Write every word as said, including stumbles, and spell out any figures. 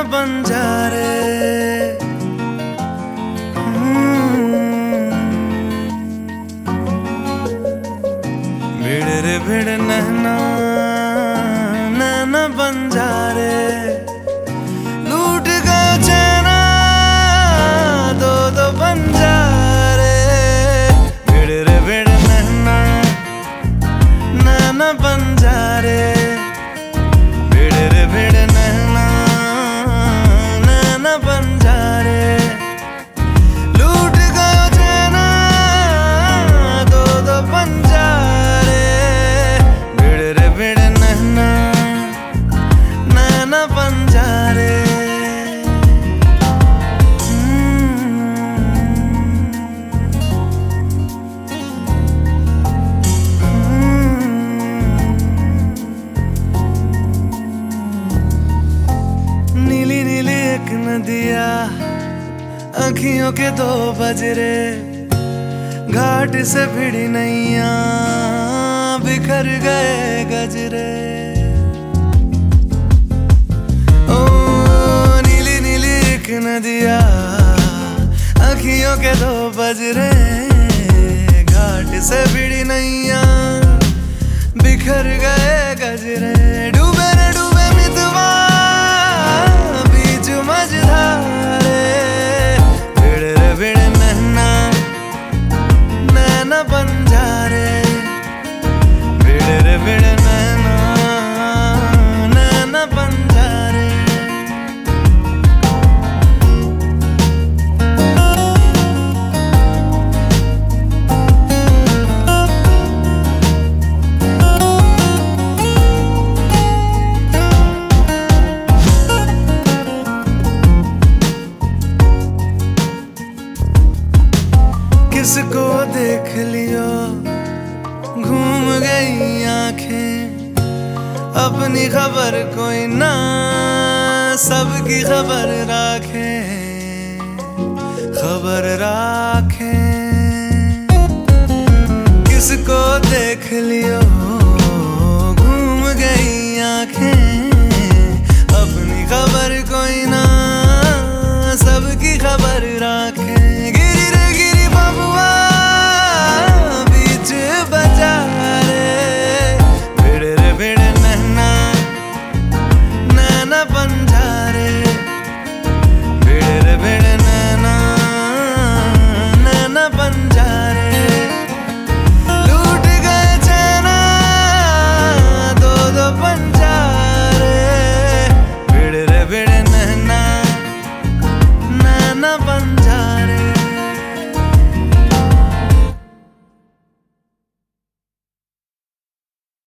बंजारे भिड़ रे भिड़ नैना नैना बंजारे लूट गए चैना दो दो बंजारे भिड़ रे भिड़ नैना नैना बंजारे भिड़ रे भिड़ नैना नैना बंजारे लूट गए चैना दो दो बंजारे भिड़ रे भिड़ नैना नैना बंजारे नीली नीली एक नदिया आँखियों के दो बजरे घाट से भिड़ी नैया बिखर गए गजरे ओ नीली नीली एक नदिया आँखियों के दो बजरे घाट से भिड़ी नैया बिखर गए गजरे डूबे रे डूबे मितवा बीच मझधारे भिड़ रे भिड़ नैना नैना बंजारे भिड़ रे भिड़ नैना नैना बंजारे किसको देख लियो घूम गई आंखें अपनी खबर कोई ना सबकी खबर राखे खबर राखे किसको देख लियो घूम गई आंखें अपनी खबर कोई ना सबकी खबर राखे गिरी रे गिरी बबुआ बीच बाजारे भिड़ रे भिड़ नैना नैना बंजारे भिड़ रे भिड़ नैना नैना बंजारे लूट गए चैना दो दो बंजारे भिड़ रे भिड़ नैना नैना बंजारे